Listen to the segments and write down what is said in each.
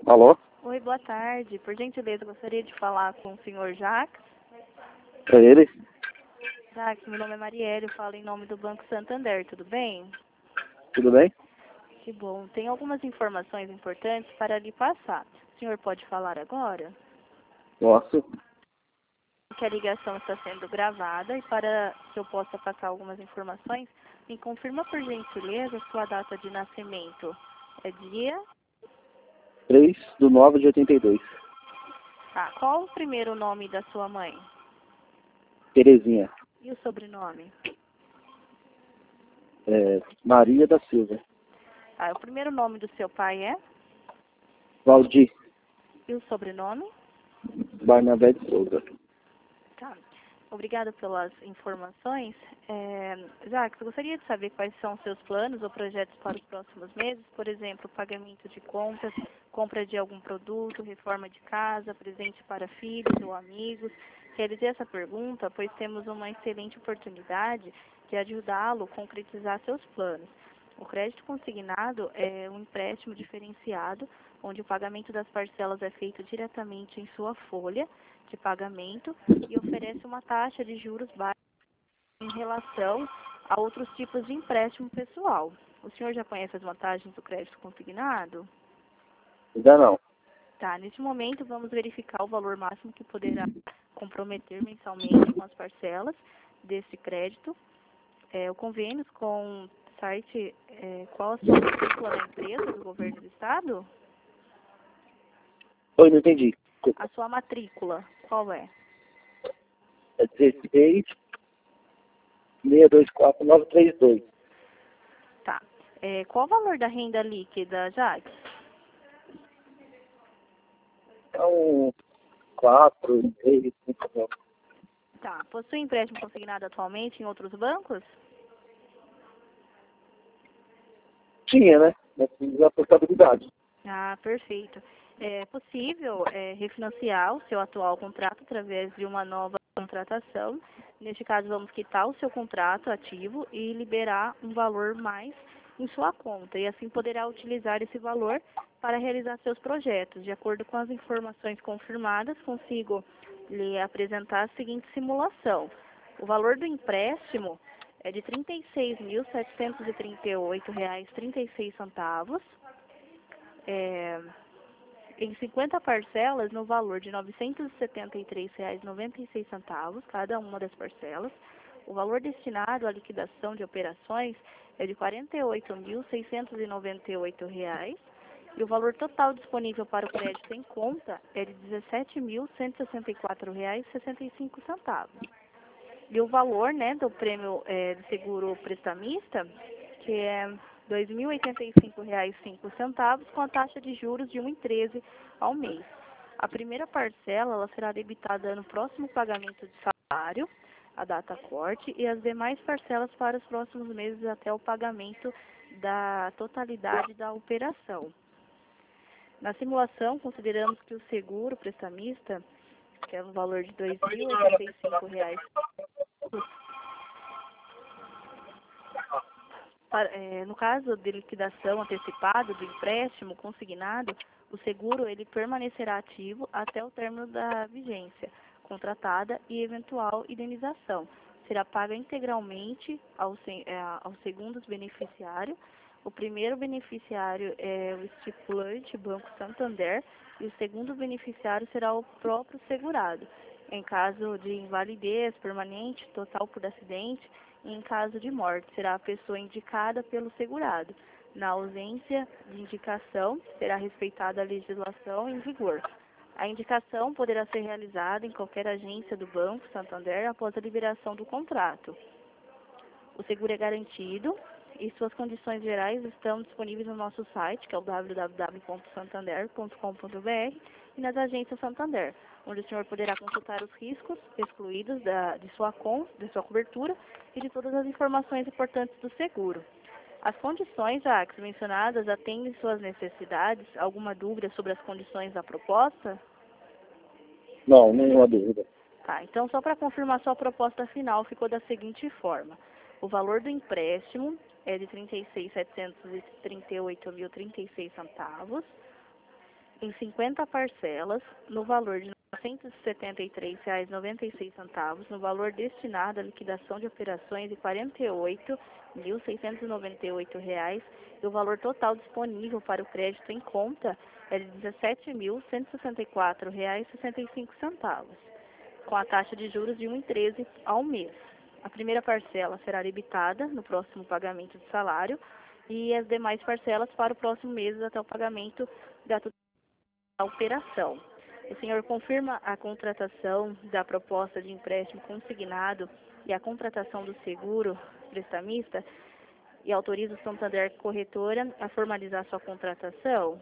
Alô? Oi, boa tarde. Por gentileza, gostaria de falar com o senhor Jacques. É ele? Jacques, meu nome é Marielle, eu falo em nome do Banco Santander, tudo bem? Tudo bem? Que bom. Tem algumas informações importantes para lhe passar. O senhor pode falar agora? Posso. Que a ligação está sendo gravada e para que eu possa passar algumas informações, me confirma por gentileza sua data de nascimento. É dia? 3/9/82. Tá. Qual o primeiro nome da sua mãe? Terezinha. E o sobrenome? Maria da Silva. Ah, o primeiro nome do seu pai é? Valdir. E o sobrenome? Barnabé de Souza. Tá. Obrigada pelas informações. Jacques, eu gostaria de saber quais são os seus planos ou projetos para os próximos meses, por exemplo, pagamento de contas, compra de algum produto, reforma de casa, presente para filhos ou amigos. Realizei essa pergunta, pois temos uma excelente oportunidade de ajudá-lo a concretizar seus planos. O crédito consignado é um empréstimo diferenciado, onde o pagamento das parcelas é feito diretamente em sua folha de pagamento e oferece uma taxa de juros baixa em relação a outros tipos de empréstimo pessoal. O senhor já conhece as vantagens do crédito consignado? Ainda não. Tá, neste momento vamos verificar o valor máximo que poderá comprometer mensalmente com as parcelas desse crédito. O convênio com o site, qual a sua matrícula da empresa, do governo do estado? Oi, não entendi. A sua matrícula, qual é? É 16 624 932. Tá. Qual o valor da renda líquida, Jacques? Então, 4, 3, 5 mil. Tá. Possui empréstimo consignado atualmente em outros bancos? Tinha, né? Mas fiz a portabilidade. Ah, perfeito. É possível refinanciar o seu atual contrato através de uma nova contratação. Neste caso, vamos quitar o seu contrato ativo e liberar um valor mais em sua conta. E assim poderá utilizar esse valor para realizar seus projetos. De acordo com as informações confirmadas, consigo lhe apresentar a seguinte simulação. O valor do empréstimo é de R$ 36.738,36. Em 50 parcelas no valor de R$ 973,96, cada uma das parcelas. O valor destinado à liquidação de operações é de R$ 48.698 e o valor total disponível para o crédito em conta é de R$ 17.164,65. E o valor, né, do prêmio de seguro prestamista, que é R$ 2.085,05, com a taxa de juros de 1,13 ao mês. A primeira parcela ela será debitada no próximo pagamento de salário, a data corte, e as demais parcelas para os próximos meses até o pagamento da totalidade da operação. Na simulação, consideramos que o seguro prestamista, que é um valor de R$ 2.085, no caso de liquidação antecipada do empréstimo consignado, o seguro ele permanecerá ativo até o término da vigência contratada e eventual indenização. Será paga integralmente ao segundo beneficiário. O primeiro beneficiário é o estipulante Banco Santander e o segundo beneficiário será o próprio segurado. Em caso de invalidez permanente, total por acidente, e em caso de morte, será a pessoa indicada pelo segurado. Na ausência de indicação, será respeitada a legislação em vigor. A indicação poderá ser realizada em qualquer agência do Banco Santander após a liberação do contrato. O seguro é garantido e suas condições gerais estão disponíveis no nosso site, que é o www.santander.com.br, e nas agências Santander, onde o senhor poderá consultar os riscos excluídos de sua cobertura e de todas as informações importantes do seguro. As condições, Jacques, mencionadas atendem suas necessidades? Alguma dúvida sobre as condições da proposta? Não, nenhuma dúvida. Tá, então só para confirmar sua proposta final, ficou da seguinte forma. O valor do empréstimo é de R$ 36.738,36. em 50 parcelas, no valor de R$ 973,96, no valor destinado à liquidação de operações de R$ 48.698, e o valor total disponível para o crédito em conta é de R$ 17.164,65, com a taxa de juros de 1,13 ao mês. A primeira parcela será debitada no próximo pagamento de salário e as demais parcelas para o próximo mês até o pagamento da operação. O senhor confirma a contratação da proposta de empréstimo consignado e a contratação do seguro prestamista e autoriza o Santander Corretora a formalizar sua contratação?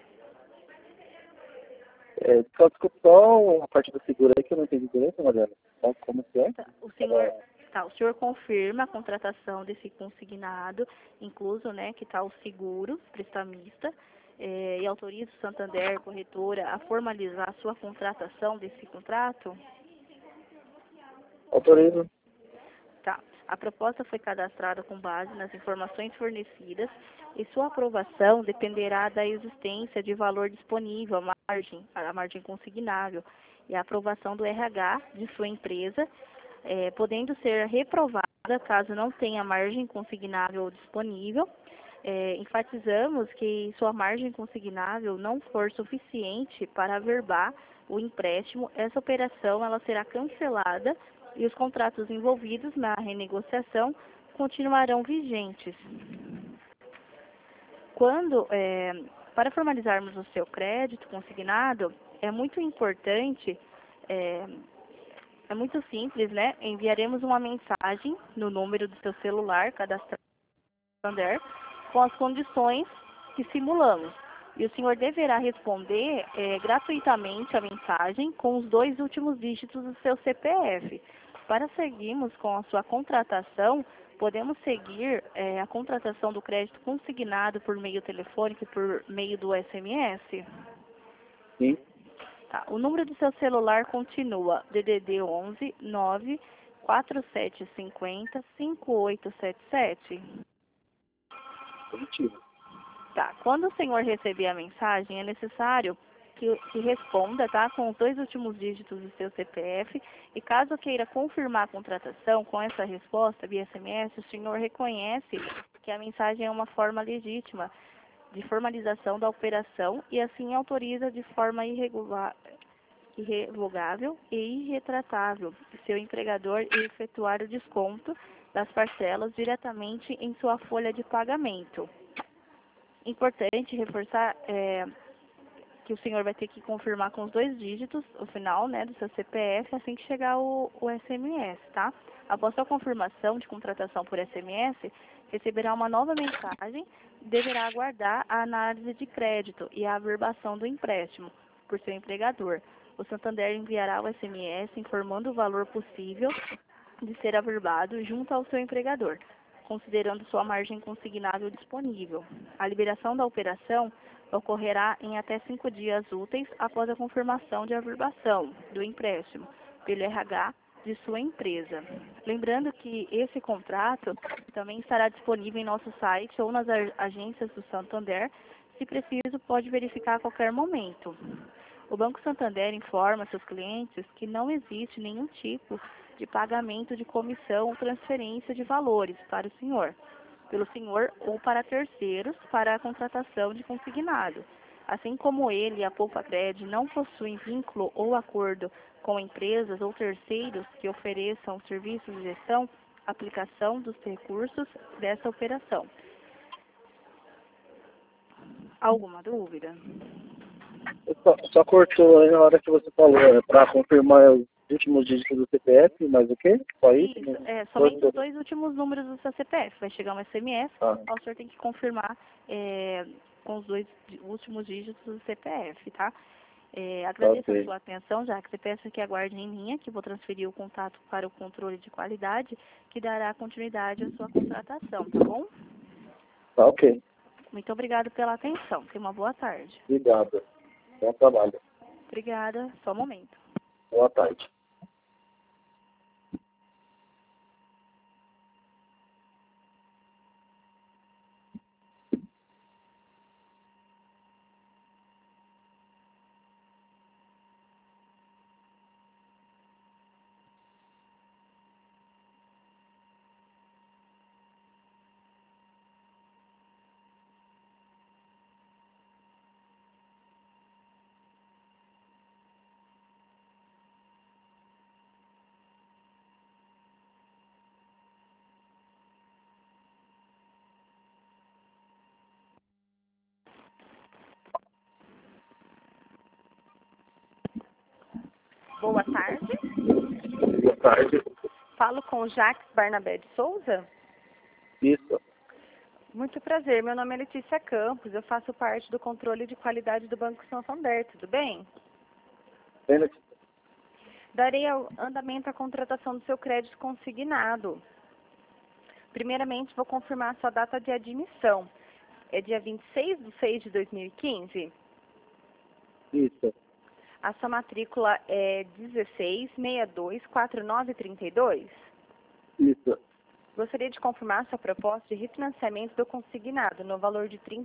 Só desculpa, só a parte do seguro aí que eu não entendi direito, Mariana. Como que é? O senhor confirma a contratação desse consignado, incluso, né, que está o seguro prestamista, e autoriza o Santander Corretora a formalizar a sua contratação desse contrato? Autorizo. Tá. A proposta foi cadastrada com base nas informações fornecidas e sua aprovação dependerá da existência de valor disponível, a margem consignável, e a aprovação do RH de sua empresa, podendo ser reprovada caso não tenha margem consignável disponível. Enfatizamos que sua margem consignável não for suficiente para averbar o empréstimo, essa operação ela será cancelada e os contratos envolvidos na renegociação continuarão vigentes. Para formalizarmos o seu crédito consignado, é muito importante, é muito simples, né? Enviaremos uma mensagem no número do seu celular cadastrado no Santander com as condições que simulamos. E o senhor deverá responder gratuitamente a mensagem com os 2 últimos dígitos do seu CPF. Para seguirmos com a sua contratação, podemos seguir a contratação do crédito consignado por meio telefônico e por meio do SMS? Sim. Tá. O número do seu celular continua DDD 11 9 4750 5877. Positivo. Tá. Quando o senhor receber a mensagem, é necessário que responda, tá, com os 2 últimos dígitos do seu CPF, e caso queira confirmar a contratação com essa resposta via SMS, o senhor reconhece que a mensagem é uma forma legítima de formalização da operação e assim autoriza de forma irrevogável e irretratável seu empregador a efetuar o desconto das parcelas diretamente em sua folha de pagamento. Importante reforçar que o senhor vai ter que confirmar com os 2 dígitos o final, né, do seu CPF assim que chegar o SMS, tá? Após sua confirmação de contratação por SMS, receberá uma nova mensagem e deverá aguardar a análise de crédito e a averbação do empréstimo por seu empregador. O Santander enviará o SMS informando o valor possível de ser averbado junto ao seu empregador, considerando sua margem consignável disponível. A liberação da operação ocorrerá em até 5 dias úteis após a confirmação de averbação do empréstimo pelo RH de sua empresa. Lembrando que esse contrato também estará disponível em nosso site ou nas agências do Santander. Se preciso, pode verificar a qualquer momento. O Banco Santander informa seus clientes que não existe nenhum tipo de pagamento de comissão ou transferência de valores para o senhor, pelo senhor ou para terceiros para a contratação de consignado. Assim como ele e a Poupa-Cred não possuem vínculo ou acordo com empresas ou terceiros que ofereçam serviços de gestão, aplicação dos recursos dessa operação. Alguma dúvida? Só cortou aí na hora que você falou, para confirmar os últimos dígitos do CPF, mas o quê? Só isso? Isso, somente os 2 últimos números do seu CPF. Vai chegar um SMS, o senhor tem que confirmar com os 2 últimos dígitos do CPF, tá? Agradeço a sua atenção, já que você peça que aguarde em linha, que vou transferir o contato para o controle de qualidade, que dará continuidade à sua contratação, tá bom? Tá, ok. Muito obrigada pela atenção. Tenha uma boa tarde. Obrigado. Bom trabalho. Obrigada. Só um momento. Boa tarde. Boa tarde. Boa tarde. Falo com o Jacques Barnabé de Souza. Isso. Muito prazer, meu nome é Letícia Campos, eu faço parte do controle de qualidade do Banco Santander, tudo bem? Bem, Letícia. Darei andamento à contratação do seu crédito consignado. Primeiramente, vou confirmar a sua data de admissão. É dia 26/6/2015? Isso. A sua matrícula é 16624932? Isso. Gostaria de confirmar sua proposta de refinanciamento do consignado no valor de R$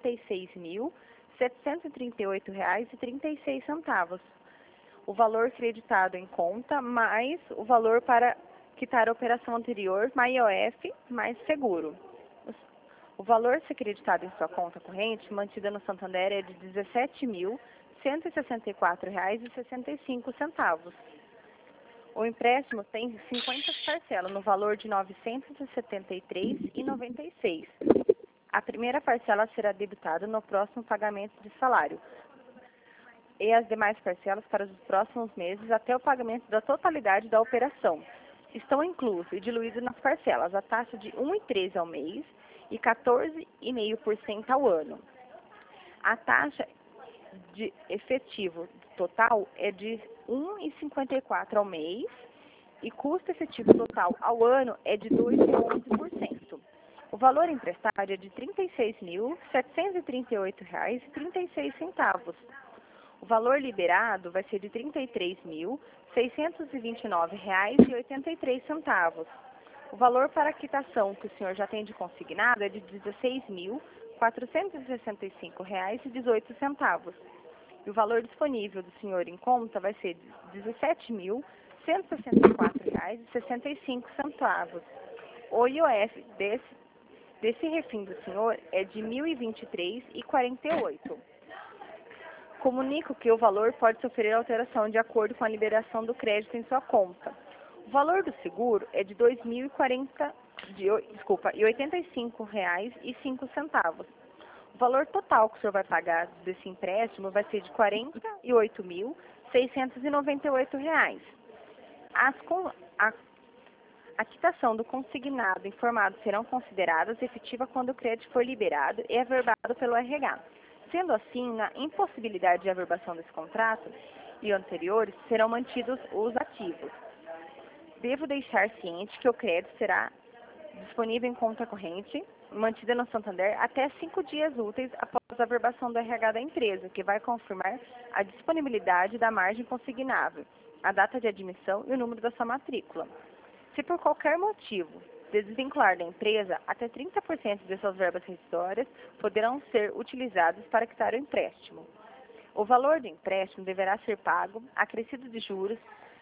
36.738,36. O valor creditado em conta mais o valor para quitar a operação anterior, mais IOF, mais seguro. O valor a ser creditado em sua conta corrente, mantida no Santander, é de R$ 17.164,65. O empréstimo tem 50 parcelas, no valor de R$ 973,96. A primeira parcela será debitada no próximo pagamento de salário, e as demais parcelas para os próximos meses até o pagamento da totalidade da operação. Estão inclusos e diluídos nas parcelas a taxa de 1,13 ao mês e 14,5% ao ano. A taxa de efetivo total é de 1,54 ao mês e custo efetivo total ao ano é de 2,11%. O valor emprestado é de R$ 36.738,36. O valor liberado vai ser de R$ 33.629,83. O valor para a quitação que o senhor já tem de consignado é de R$ 16.465,18. E o valor disponível do senhor em conta vai ser de R$ 17.164,65. O IOF desse refim do senhor é de R$ 1.023,48. Comunico que o valor pode sofrer alteração de acordo com a liberação do crédito em sua conta. O valor do seguro é de R$ 2.085,05. O valor total que o senhor vai pagar desse empréstimo vai ser de R$ 48.698. A quitação do consignado informado serão consideradas efetiva quando o crédito for liberado e averbado pelo RH. Sendo assim, na impossibilidade de averbação desse contrato e anteriores, serão mantidos os ativos. Devo deixar ciente que o crédito será disponível em conta corrente, mantida no Santander, até 5 dias úteis após a averbação do RH da empresa, que vai confirmar a disponibilidade da margem consignável, a data de admissão e o número da sua matrícula. Se por qualquer motivo desvincular da empresa, até 30% de suas verbas rescisórias poderão ser utilizadas para quitar o empréstimo. O valor do empréstimo deverá ser pago, acrescido de juros,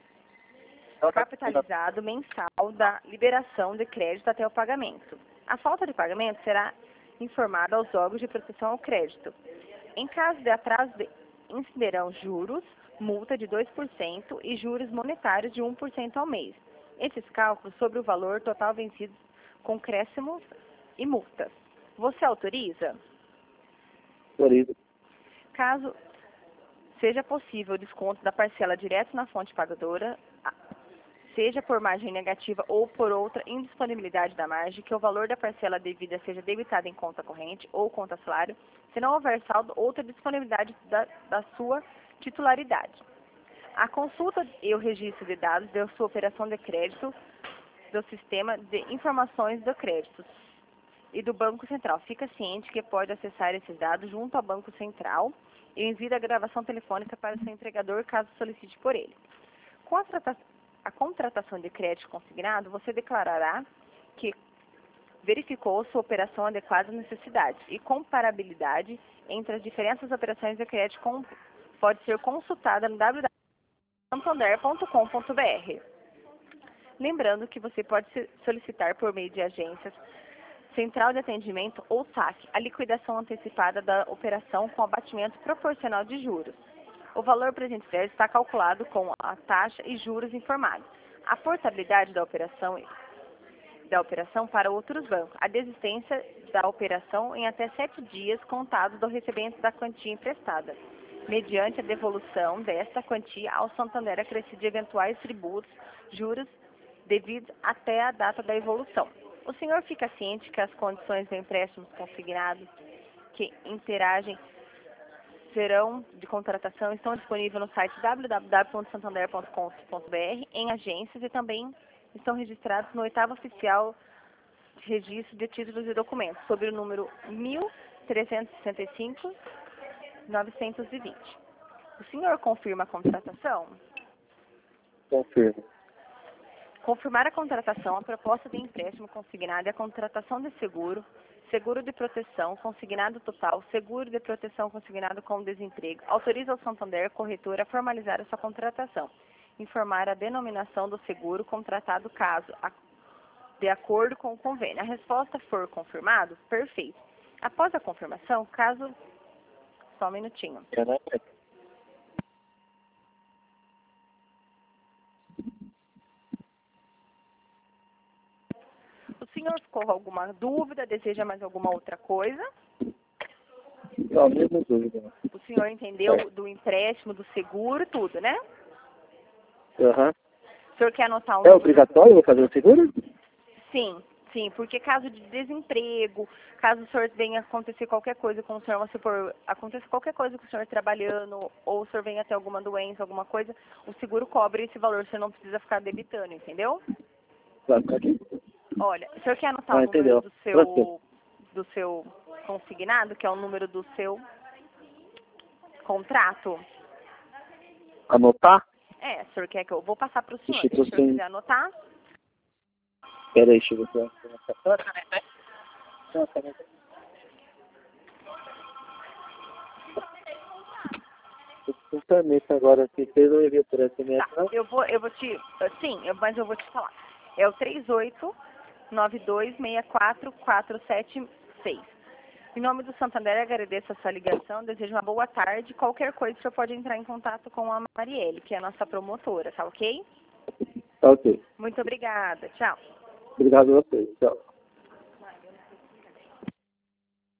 capitalizado mensal da liberação de crédito até o pagamento. A falta de pagamento será informada aos órgãos de proteção ao crédito. Em caso de atraso, incidirão juros, multa de 2% e juros monetários de 1% ao mês. Esses cálculos sobre o valor total vencido com crescimos e multas. Você autoriza? Autorizo. Caso seja possível o desconto da parcela direto na fonte pagadora, seja por margem negativa ou por outra indisponibilidade da margem, que o valor da parcela devida seja debitado em conta corrente ou conta salário, se não houver saldo, outra disponibilidade da sua titularidade. A consulta e o registro de dados da sua operação de crédito do Sistema de Informações do Crédito e do Banco Central. Fica ciente que pode acessar esses dados junto ao Banco Central e envia a gravação telefônica para o seu empregador caso solicite por ele. Com a contratação de crédito consignado, você declarará que verificou sua operação adequada às necessidades e comparabilidade entre as diferentes operações de crédito pode ser consultada no www.santander.com.br. Lembrando que você pode solicitar por meio de agências, central de atendimento ou SAC, a liquidação antecipada da operação com abatimento proporcional de juros. O valor presente está calculado com a taxa e juros informados. A portabilidade da operação para outros bancos. A desistência da operação em até 7 dias contados do recebimento da quantia emprestada. mediante a devolução desta quantia ao Santander acrescido de eventuais tributos, juros devidos até a data da evolução. O senhor fica ciente que as condições do empréstimo consignado que interagem serão de contratação estão disponíveis no site www.santander.com.br, em agências, e também estão registrados no 8º Oficial de Registro de Títulos e Documentos, sob o número 1365-920. O senhor confirma a contratação? Confirmo. Confirmar a contratação, a proposta de empréstimo consignado e a contratação de seguro, seguro de proteção, consignado total, seguro de proteção consignado com desemprego. Autoriza o Santander corretor a formalizar a sua contratação. Informar a denominação do seguro contratado caso de acordo com o convênio. A resposta for confirmado, perfeito. Após a confirmação, caso... Só um minutinho. O senhor ficou com alguma dúvida? Deseja mais alguma outra coisa? Não, mesma dúvida. O senhor entendeu do empréstimo, do seguro, tudo, né? Aham. O senhor quer anotar um É número? obrigatório eu fazer o seguro? Sim, sim, porque caso de desemprego, caso o senhor venha acontecer qualquer coisa com o senhor, vamos supor, aconteça qualquer coisa com o senhor trabalhando, ou o senhor venha ter alguma doença, alguma coisa, o seguro cobre esse valor, você não precisa ficar debitando, entendeu? Vai ficar aqui? Olha, o senhor quer anotar o entendeu. número do seu consignado, que é o número do seu contrato? Anotar? É, o senhor quer que eu vou passar para o senhor, se o Instituição. senhor quiser anotar. Peraí, deixa eu ver. Com caneta agora, se fez eu envio por SMS. Tá, eu vou te, mas eu vou te falar. É o 3892644476. Em nome do Santander, agradeço a sua ligação, desejo uma boa tarde. Qualquer coisa, o senhor pode entrar em contato com a Marielle, que é a nossa promotora, tá ok? Tá ok. Muito obrigada, tchau. Obrigado a você. Tchau.